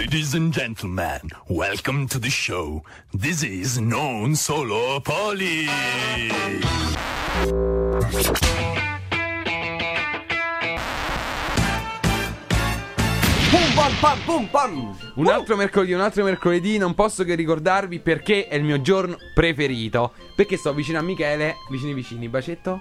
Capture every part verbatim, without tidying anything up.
Ladies and gentlemen, welcome to the show. This is Non Solo Poli. Pum pam pam pum pam. Un altro mercoledì, un altro mercoledì, non posso che ricordarvi perché è il mio giorno preferito. Perché sto vicino a Michele, vicini vicini, bacetto.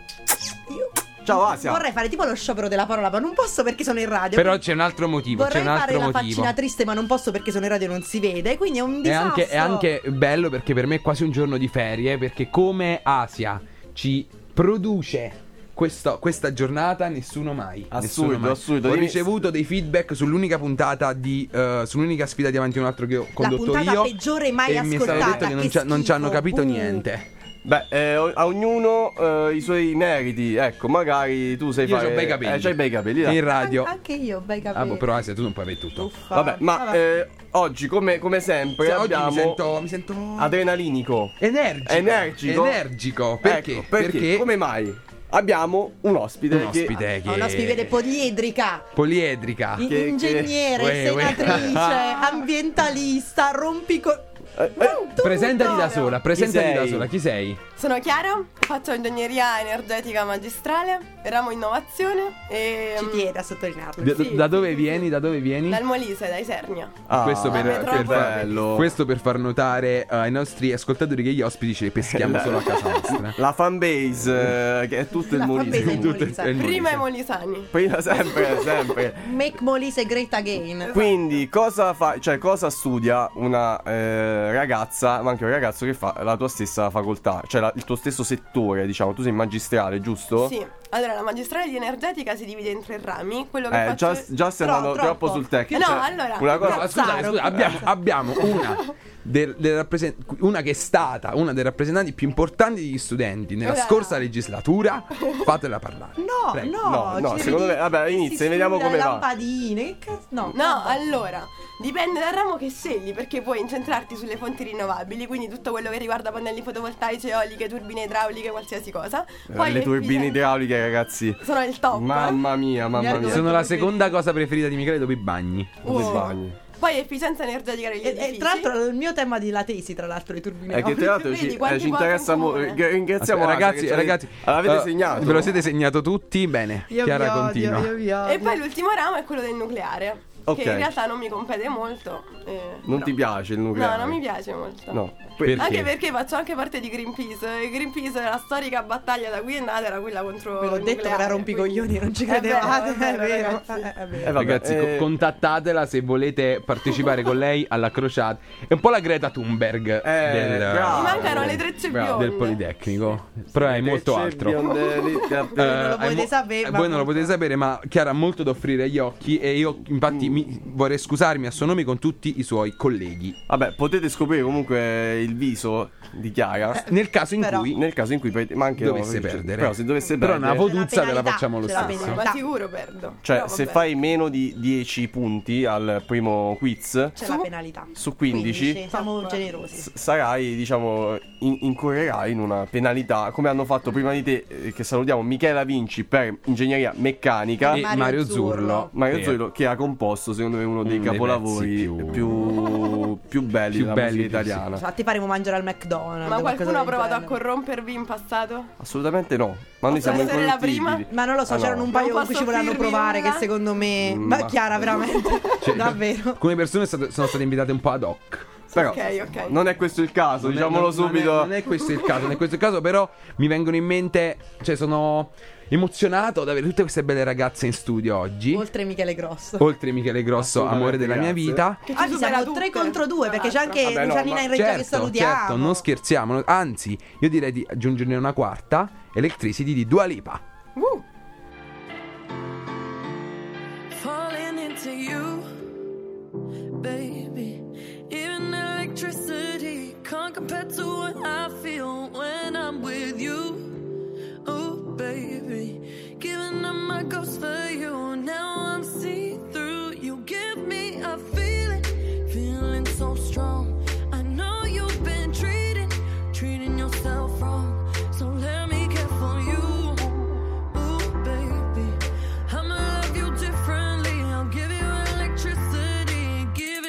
Io Ciao Asia. vorrei fare tipo lo sciopero della parola, ma non posso perché sono in radio. Però c'è un altro motivo, vorrei c'è un fare altro la motivo. faccina triste, ma non posso perché sono in radio e non si vede. Quindi è un È disastro. anche, è anche bello perché per me è quasi un giorno di ferie. Perché come Asia ci produce questo, questa giornata, nessuno mai. Assurdo, nessuno mai. assurdo. Ho Io- ricevuto dei feedback sull'unica puntata di uh, sull'unica sfida di Avanti un altro che ho condotto puntata io. peggiore mai e mi è stato ascoltata, detto che non, che ci, non ci hanno schifo. capito Uh. niente. Beh, eh, o- a ognuno eh, i suoi meriti. Ecco, magari tu sei Io fare... c'ho bei capelli. Eh, c'hai bei capelli, E dai. in radio. An- anche io, bei capelli. Ah, boh, però Asia, tu non puoi avere tutto. Uffa. Vabbè, ma eh, oggi come, come sempre Sì, oggi abbiamo mi sento, mi sento adrenalinico. energico. Energico? Energico. Perché? Ecco, perché? Come mai? Abbiamo un ospite, un ospite che... che, Ho una spivede poliedrica. poliedrica. I- Che- ingegnere, che- Uè, uè. senatrice, ambientalista, rompico. Eh, eh, Tutto Presentati da Vittorio. sola, presentati Chi da sei? sola. Chi sei? Sono Chiara, faccio ingegneria energetica magistrale, ramo innovazione e Ci tiene a sottolinearlo. Da, Sì, da sì, dove sì, vieni? Da dove vieni? dal Molise, da Isernia. ah, questo, per, la per metropoli. far, bello. questo per far notare uh, ai nostri ascoltatori che gli ospiti ce li peschiamo solo a casa nostra. La fanbase, eh, che è tutto il La Molise. fanbase è il Tutto Molise. è il Prima Molise. i molisani. Prima sempre, sempre. Make Molise great again. Quindi cosa fa, cioè cosa studia una eh, ragazza, ma anche un ragazzo che fa la tua stessa facoltà, cioè la- il tuo stesso settore, diciamo, tu sei magistrale, giusto? Sì, allora la magistrale di energetica si divide in tre rami. Quello che Eh, faccio già, già stai Tro- andando troppo. troppo sul tecnico. No, cioè, allora, una cosa, No, scusate, Cazzaro. scusa, abbiamo, abbiamo una del- delle rappresen- una che è stata una dei rappresentanti più importanti degli studenti nella Ora. scorsa legislatura. Fatela parlare. No, Prego. no, No, no, ci secondo devi- me- vabbè, che inizia, si vediamo studia come le va. lampadine, che cazzo? No, No, vabbè. allora, dipende dal ramo che scegli, perché puoi incentrarti sulle fonti rinnovabili, quindi tutto quello che riguarda pannelli fotovoltaici, eoliche, turbine idrauliche, qualsiasi cosa. Poi le turbine efficienza- idrauliche, ragazzi. sono il top. Mamma mia, mamma Mi mia. Sono la seconda cosa preferita di Michele dopo i bagni. Dove Wow. bagni? Poi efficienza energetica degli E, edifici. e tra l'altro il mio tema di la tesi, tra l'altro, le turbine. È che tra l'altro ci, Vedi eh, quanti ci interessa punti in molto. comune. Ringraziamo Aspetta, Asia, ragazzi, che ci ragazzi, l'avete uh, segnato. Ve lo siete segnato tutti? Bene. Io Chiara vi odio, continua. io vi odio. E poi l'ultimo ramo è quello del nucleare. Ok. Che in realtà non mi compete molto. eh, Non però- ti piace il nucleare? No, non mi piace molto. No. Perché? Anche perché faccio anche parte di Greenpeace. E Greenpeace è la storica battaglia da cui è nata, era quella contro Ve l'ho il detto che nucleare, era rompicoglioni, quindi- non ci È vero, credevate. è vero, È vero, ragazzi. eh, è vero. Eh, vabbè, Ragazzi, co- eh, contattatela se volete partecipare con lei alla crociata. È un po' la Greta Thunberg Eh, del, bravo. Mi mancano le tre Bravo. bionde. del Politecnico. Però è molto C'è altro. biondelli, Eh, non lo hai potete sapere, eh, ma voi non lo molto. potete sapere, ma Chiara ha molto da offrire agli occhi. E io, infatti, mi vorrei scusarmi a suo nome con tutti i suoi colleghi. Vabbè, potete scoprire comunque il viso di Chiara Nel caso in Però- cui nel caso in cui poi- ma anche dovesse no, cioè, perdere. Però se dovesse Però perdere, una voduzza C'è la te la penalità, facciamo lo c'è la stesso. penalità. Ma sicuro perdo. cioè Però se vabbè. fai meno di dieci punti al primo quiz C'è la penalità. su quindici, Siamo Top. generosi. s- sarai, diciamo, in- incorrerai in una penalità, come hanno fatto prima di te, eh, che salutiamo, Michela Vinci per ingegneria meccanica E E Mario Mario Zurlo. Zurlo, Mario per- Zurlo, che ha composto secondo me uno dei Uno dei capolavori pezzi più, più- più belli più della belli, musica sì. italiana. Infatti faremo mangiare al McDonald's. Ma qualcosa qualcuno ha del provato a genere. corrompervi in passato? Assolutamente no, ma noi Posso siamo essere la incorrettibili. prima? Ma non lo so, Ah, no. c'erano un paio Non con cui ci posso volevano offrirvi provare. nulla? Che secondo me. Mm, Ma ma- Chiara, veramente. Cioè, Davvero. alcune persone state- sono state invitate un po' ad hoc. Però Ok, ok. non è questo il caso, Non è- diciamolo non- non è- subito. Non è, questo il caso, non è questo il caso, però mi vengono in mente, cioè sono emozionato ad avere tutte queste belle ragazze in studio oggi. Oltre Michele Grosso. Oltre Michele Grosso, amore Assolutamente, della mia grazie. vita. Che ci Oggi supera siamo tre tutte, contro due tra perché c'è l'altro. anche Vabbè, no, Lucianina ma- in regia che Certo, salutiamo. certo, non scherziamo. Anzi, io direi di aggiungerne una quarta, Electricity di Dua Lipa. Uh. Falling into you, baby. Even electricity can't compare to what I feel when I'm with you. Oh, baby. Giving up my ghost for you. Now I'm see through. You give me a feeling, feeling so strong. I know you've been treating, treating yourself wrong. So let me care for you. Oh, baby. I'ma love you differently. I'll give you electricity. Give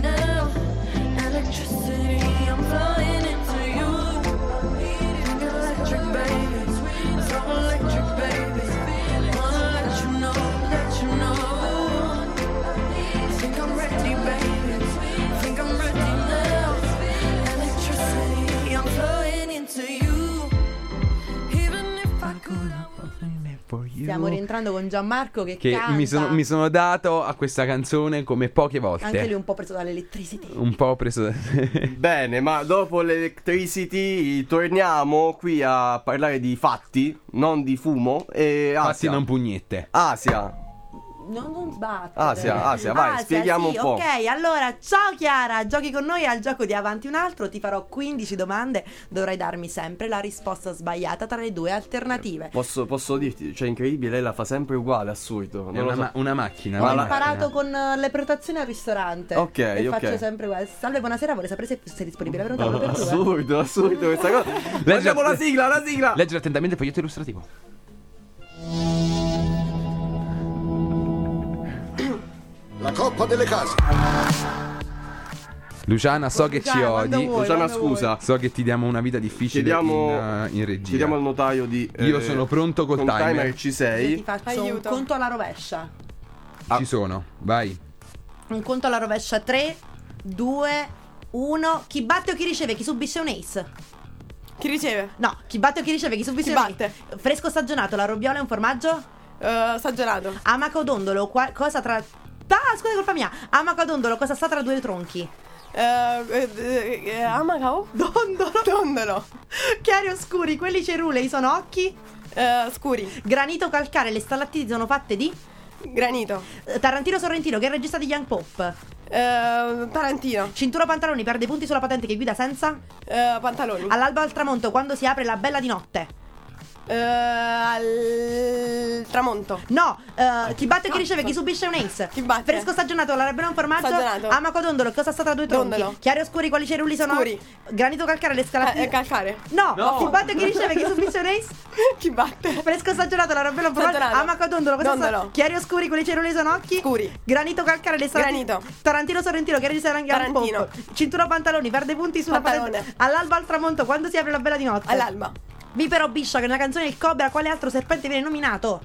now. Electricity, I'm flying into you. Electric baby, so electric baby. Wanna let you know, let you know. Think I'm ready, baby. Think I'm ready now. Electricity, I'm flying into you. Even if I could. Stiamo rientrando con Gianmarco che, Che canta. mi sono, mi sono dato a questa canzone come poche volte. Anche lui un po' preso dall'elettricity. Un po' preso da... Bene, ma dopo l'electricity torniamo qui a parlare di fatti, non di fumo. E Fatti Asia. non pugnette. Asia. No, non sbattere. Asia, Asia, vai, Asia, spieghiamo sì, un po'. Ok, allora, ciao Chiara, giochi con noi al gioco di Avanti un altro. Ti farò quindici domande. Dovrai darmi sempre la risposta sbagliata tra le due alternative. Posso, posso dirti, cioè incredibile, lei la fa sempre uguale, assurdo. È Non lo una, so. ma- una macchina. Ma Ho una la- macchina. imparato con eh, le prenotazioni al ristorante. Ok, e ok. faccio sempre uguale. Salve, buonasera, vuole sapere se sei disponibile per un tavolo per due? Assurdo, assurdo questa cosa. Facciamo la sigla, la sigla. Leggere attentamente il foglietto illustrativo. La coppa delle case. Luciana, so che ci Luciana, quando odi. vuoi. Luciana, quando scusa. So che ti diamo una vita difficile Chiediamo, in, uh, in regia. chiediamo al notaio di. Io sono pronto col con timer. ci Io sei. ti faccio Aiuto. un conto alla rovescia. Ci sono, vai. Un conto alla rovescia. tre, due, uno. Chi batte o chi riceve? Chi subisce un ace? Chi riceve? No, chi batte o chi riceve? Chi subisce Chi un batte? ace? Fresco stagionato, la robbiola è un formaggio? Uh, stagionato. Amaco dondolo, qua- cosa tra... Ah, scusa, è colpa mia. Amaco dondolo, cosa sta tra due tronchi? Uh, eh, eh, Amacao? Dondolo. Dondolo. Chiari oscuri, quelli cerulei sono occhi? Uh, scuri. Granito calcare, le stalattiti sono fatte di? Granito. Eh, Tarantino Sorrentino, che è il regista di Young Pop? Uh, Tarantino. Cintura pantaloni, perde punti sulla patente che guida senza? Uh, pantaloni. All'alba o al tramonto, quando si apre la bella di notte? Uh, al tramonto. No, eh, chi batte o chi riceve, chi subisce un ace? Chi batte? Fresco stagionato, la rabbia è un formaggio? Stagionato. Amaco dondolo, cosa sta tra due tronchi? Dondolo. Chiari oscuri, quali cerulli sono? Scuri. Granito calcare, le Eh, scalattine? eh, calcare. No, No. chi batte o chi riceve, chi subisce un ace? Chi batte? Fresco stagionato, la rabbia è un formaggio? Stagionato. Amaco dondolo, cosa sta? Dondolo. Chiari oscuri, quali cerulli sono occhi? Scuri. Granito calcare, le scalattine? Granito. Tarantino Sorrentino, che regista anche al Tarantino. pop. Cintura pantaloni, perde punti sulla Pantalone. patente. All'alba o al tramonto, quando si apre la bella di notte? All'alba. Vipero Biscia, che è una canzone del Cobra, quale altro serpente viene nominato?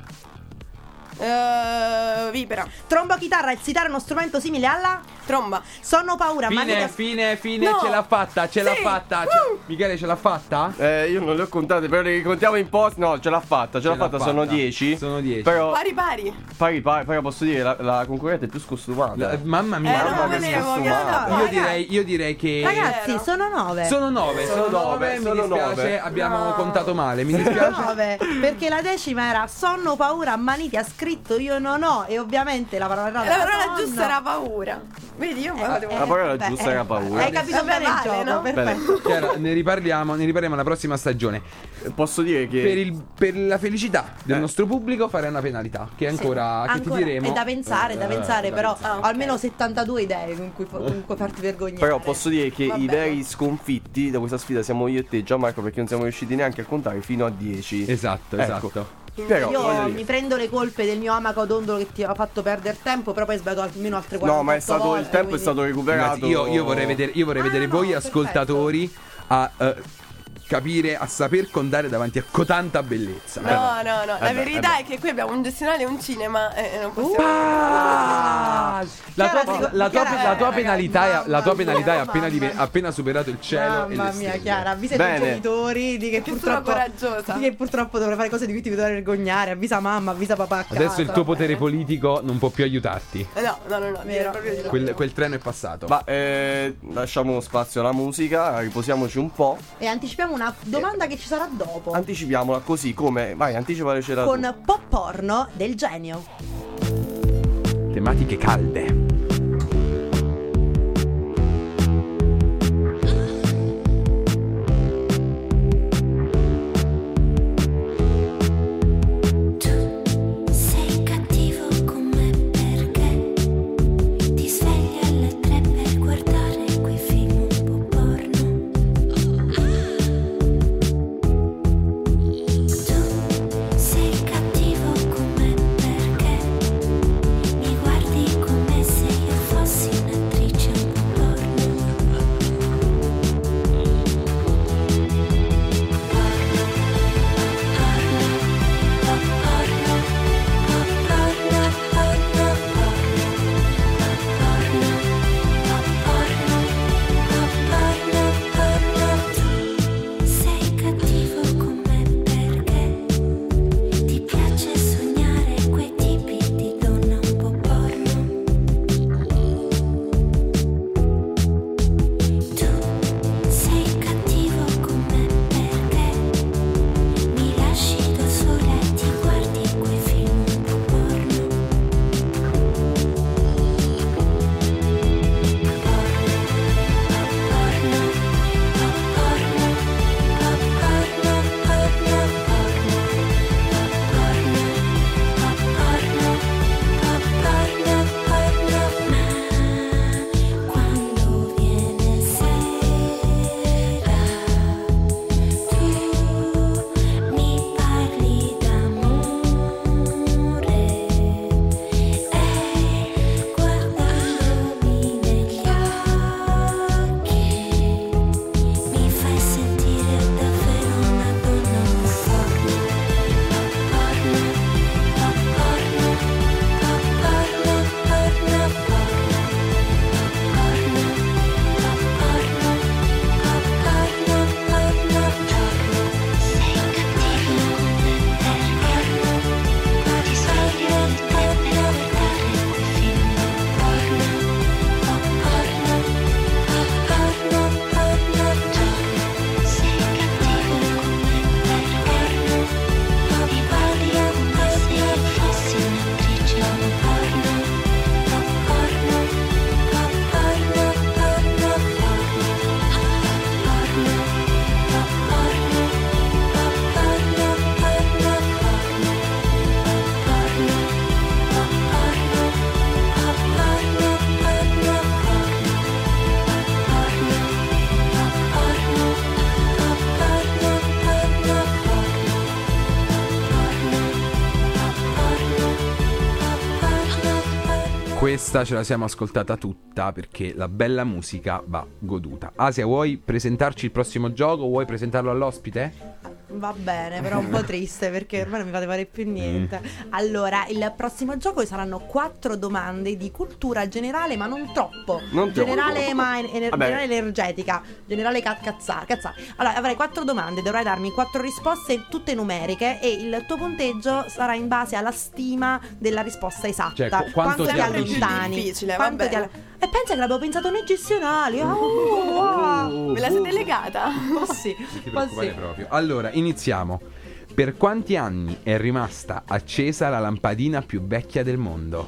Uh, vipera. Tromba o chitarra, il sitar è uno strumento simile alla? Tromba. Sonno o paura, Fine, magneto- fine, fine, No. ce l'ha fatta, ce l'ha Sì. fatta. Uh. Ce- Michele, ce l'ha fatta? Eh, io non le ho contate, però le contiamo in post. No, ce l'ha fatta, ce l'ha Ce l'ha fatta, sono fatta. dieci. Sono dieci. Però, Pari pari. pari, pari, però posso dire, la, la concorrente è più scostumata. La- mamma Eh, mia, non mamma lo che volevo. scostumata. che io, no, direi, io direi che Ragazzi, vero. sono nove. sono nove, sono Sono nove, nove, mi sono dispiace, nove. abbiamo No. contato male, mi Sono dispiace. nove, perché la decima era sonno o paura, Amaniti ha scritto io non ho, e ovviamente la parola La parola sonno. giusta era paura. Vedi, io me la devo. La parola beh, giusta era paura. Hai capito Vabbè, bene il vale, gioco, no? perfetto. Chiara, ne riparliamo, ne riparliamo la prossima stagione. Posso dire che Per, il- per la felicità del Eh. nostro pubblico farei una penalità che ancora che Ancora, ti diremo. è da pensare, è da Eh, pensare, da però pensare. Ah, ok. ho almeno settantadue idee con cui, con cui farti vergognare. Però posso dire che Va i bene. veri sconfitti da questa sfida siamo io e te, Gianmarco, perché non siamo riusciti neanche a contare fino a dieci. Esatto, Ecco. esatto. Però, Io voglio mi dire, prendo le colpe del mio amaco dondolo che ti ha fatto perdere tempo, però poi hai sbagliato almeno altre quarantotto no, ma è stato volte, il tempo quindi- è stato recuperato. Ragazzi, io, io vorrei vedere, io vorrei Ah, vedere no, voi perfetto. ascoltatori a eh, capire, a saper contare davanti a cotanta bellezza. No, no, no. La Eh beh, verità eh è che qui abbiamo un gestionale e un cinema e non possiamo. Ah! La Chiara, tua, dico- la tua- Chiara, la tua eh, penalità, è, ragazzi, la tua mamma penalità è mia, appena, dive- mamma. appena superato il cielo e Mamma le mia, stelle. Chiara, avvisa i tuoi Bene. genitori di che Che sono purtroppo coraggiosa. di che purtroppo dovrei fare cose di cui ti dovrei vergognare. Avvisa mamma, avvisa papà a casa. Adesso il tuo va potere bene. politico non può più aiutarti. Eh, No, no, no, no. Vero, proprio di no. Quel, quel treno è passato. Ma eh, lasciamo spazio alla musica, riposiamoci un po'. E anticipiamo una domanda che ci sarà dopo. Anticipiamela così come. Vai, anticipatecela tu. Con pop porno del genio. Tematiche calde. Sei cattivo con me perché ti svegli alle tre per guardare quei film un po' porno. Tu sei cattivo con me perché mi guardi come se questa ce la siamo ascoltata tutta perché la bella musica va goduta. Asia, vuoi presentarci il prossimo gioco? Vuoi presentarlo all'ospite? Va bene, però un po' triste perché ormai non mi fate fare più niente. Allora, il prossimo gioco saranno quattro domande di cultura generale, ma non troppo. Non troppo. Generale, ma ener- Vabbè. generale energetica, generale ca- cazzare, cazzare. Allora, avrai quattro domande, dovrai darmi quattro risposte, tutte numeriche, e il tuo punteggio sarà in base alla stima della risposta esatta. Cioè, qu- quanto ti ti allontani? allontani? Difficile, Quanto va ti bene. all- E pensa che l'avevo pensato nei gestionali. Oh, wow. Me la siete legata? Oh, sì, Non ti oh, preoccupare sì. proprio. Allora, iniziamo. Per quanti anni è rimasta accesa la lampadina più vecchia del mondo?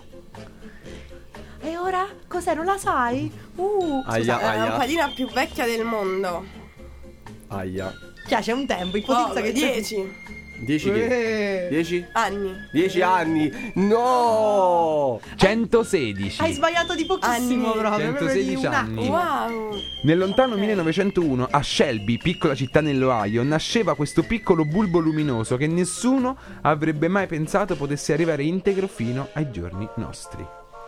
E ora? Cos'è? Non la sai? Uh, Aia, La aia, lampadina più vecchia del mondo. aia. Cioè, c'è un tempo, ipotizza Poco, che c'è- dieci Dieci che? Dieci? anni. Dieci anni? No! centosedici. Hai sbagliato di pochissimo Anni. proprio, proprio di centosedici un anni. attimo. Wow. Nel lontano millenovecentouno a Shelby, piccola città nell'Ohio, nasceva questo piccolo bulbo luminoso che nessuno avrebbe mai pensato potesse arrivare integro fino ai giorni nostri.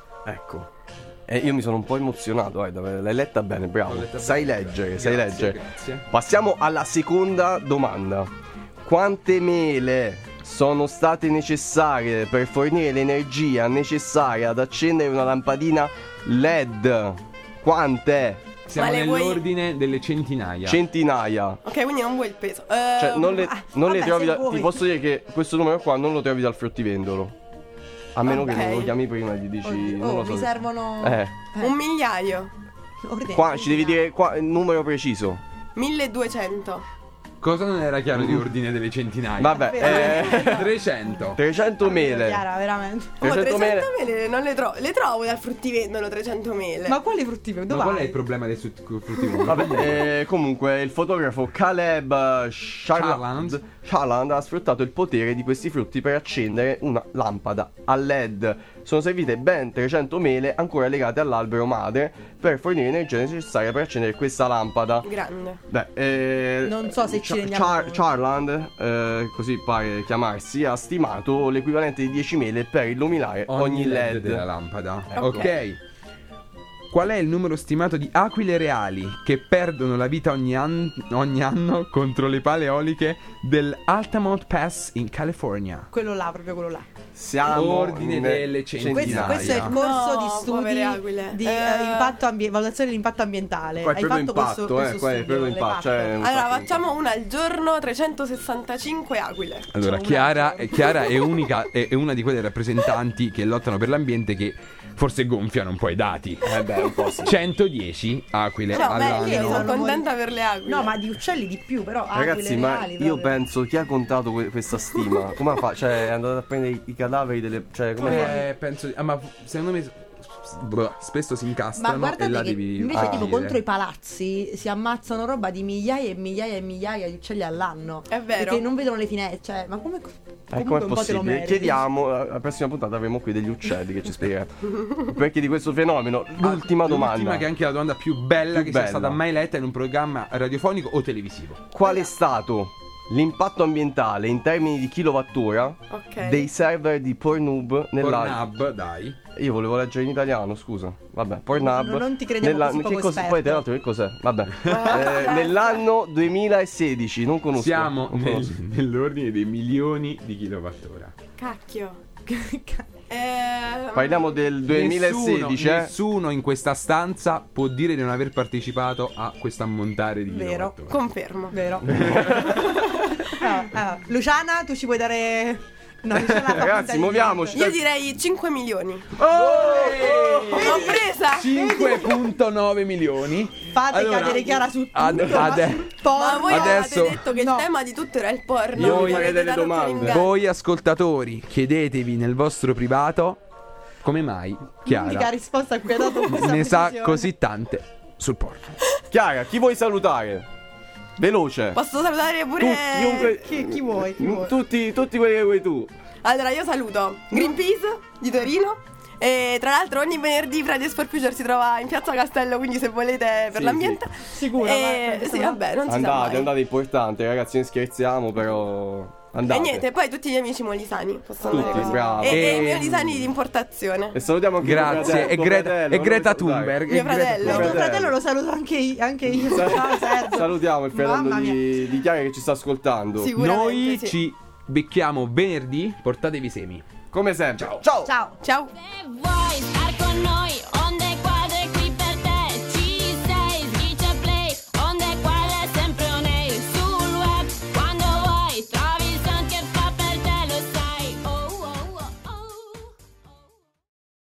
Ecco. E io mi sono un po' emozionato, guarda, l'hai letta bene, bravo. L'ho letta Sai bene. leggere, sai Grazie, leggere. grazie. Passiamo alla seconda domanda. Quante mele sono state necessarie per fornire l'energia necessaria ad accendere una lampadina L E D? Quante? Siamo Ma le vuoi- nell'ordine delle centinaia. Centinaia. Ok, quindi non vuoi il peso. Eh, Cioè, non le, ah, non le vabbè, trovi se da, vuoi. ti posso dire che questo numero qua non lo trovi dal fruttivendolo. A meno che Ok. non lo chiami prima e gli dici. Oddio, non oh, lo so. mi servono Eh. Un migliaio. ordini. Qua ci devi dire qua, il numero preciso. milleduecento. Cosa non era chiaro di ordine delle centinaia? Vabbè, eh, trecento. trecento mele. Chiara, veramente. Oh, trecento mele. trecento mele non le trovo. Le trovo dal fruttivendolo trecento mele. Ma quali frutti? Dove Ma qual è vai? il problema dei su- fruttivendoli? Vabbè, eh, comunque il fotografo Caleb Charland, Charland. Charland ha sfruttato il potere di questi frutti per accendere una lampada a L E D. Sono servite ben trecento mele ancora legate all'albero madre per fornire l'energia necessaria per accendere questa lampada. Grande. Beh, eh, Non so se ci Cha- rendiamo Char- conto. Charland, eh, così pare chiamarsi, ha stimato l'equivalente di dieci mele per illuminare ogni, ogni L L E E D D. della lampada. Eh, ok. ok. Qual è il numero stimato di aquile reali che perdono la vita ogni, an- ogni anno contro le pale eoliche dell'Altamont Pass in California? Quello là, proprio quello là. Siamo Ordine in delle Questo, centinaia. questo è il corso No, di studi povere aquile. di Eh. eh, impatto ambie- valutazione dell'impatto ambientale. Qua è Hai proprio fatto questo, impatto, questo eh, qua è studio, proprio l'hai impatto, fatto? cioè, un Allora, sacco di facciamo una al giorno, trecentosessantacinque aquile. Allora, C'è una Chiara, giorno. Chiara è, unica, è, è una di quelle rappresentanti che lottano per l'ambiente che forse gonfiano un po' i dati. Eh beh, un po' sì. centodieci aquile No, beh, all'anno. io sono Sono contenta per le aquile. No, ma di uccelli di più, però Ragazzi, aquile ma reali, io proprio. penso chi ha contato que- questa stima? Come fa? Cioè, è andato a prendere i, i cadaveri delle. Cioè, come fa? Eh, penso di- ah, ma secondo me s- s- blah, spesso si Ma incastrano e là guardate che devi invece Ah. tipo dire. contro i palazzi si ammazzano roba di migliaia e migliaia e migliaia di uccelli all'anno. È vero. Perché non vedono le finestre, cioè, ma come Eh, comunque com'è un po' te lo possibile? meriti. Chiediamo, alla prossima puntata avremo qui degli uccelli che ci spiegheranno perché di questo fenomeno. L'ultima domanda. L'ultima che è anche la domanda più bella Più che bella. sia stata mai letta in un programma radiofonico o televisivo. Qual è stato l'impatto ambientale in termini di kilowattora Ok. dei server di Pornhub nella. Pornhub, dai. Io volevo leggere in italiano, scusa. Vabbè, Pornhub. Non- non ti crediamo nella... così poco che cos'è? esperto. Poi tra l'altro che cos'è? Vabbè. Eh, nell'anno duemilasedici, non conosco. Siamo non nel- conosco. nell'ordine dei milioni di kilowattora. Cacchio. Eh, Parliamo del duemilasedici, nessuno, eh? nessuno in questa stanza può dire di non aver partecipato a questo ammontare di Vero. kilowattora. Confermo. Vero. Ah, ah. Luciana, tu ci puoi dare. No, Luciana fa Ragazzi, finta di muoviamoci. niente. Io direi cinque milioni. Oh! L'ho presa. cinque virgola nove milioni. Fate Allora, cadere Chiara su tutto. ad- ma ade- sul Ma porno. voi Adesso- avevate detto che No. il tema di tutto era il porno. Io Volete farei delle dare un domande. inganno? Voi ascoltatori, chiedetevi nel vostro privato come mai L'unica Chiara risposta a cui ha dato questa ne sa precisione. così tante sul porno. Chiara, chi vuoi salutare? Veloce. Posso salutare pure. Tu, chiunque- Chi, chi vuoi? Chi vuoi? Tutti, tutti quelli che vuoi tu. Allora, io saluto Greenpeace di Torino. E tra l'altro ogni venerdì Fridays for Future si trova in Piazza Castello, quindi se volete per Sì, l'ambiente. Sicuro, E guarda, sì, vabbè, non si sa Andate, mai. andate, importante, ragazzi, non scherziamo, però. Andate. E niente, poi tutti gli amici molisani possono Tutti, andare così. bravo. E, e E- i molisani di importazione. E salutiamo anche tuo Grazie. fratello, E tuo Greta, fratello, e non Greta lo salutare. Thunberg. Mio e Greta fratello. E tuo fratello. fratello lo saluto anche io, anche io. Ciao Sergio. Salutiamo il fratello Mamma mia. di, di Chiara che ci sta ascoltando. Sicuramente Noi sì. ci becchiamo venerdì. Portatevi semi. Come sempre. Ciao. Ciao. Ciao. Boys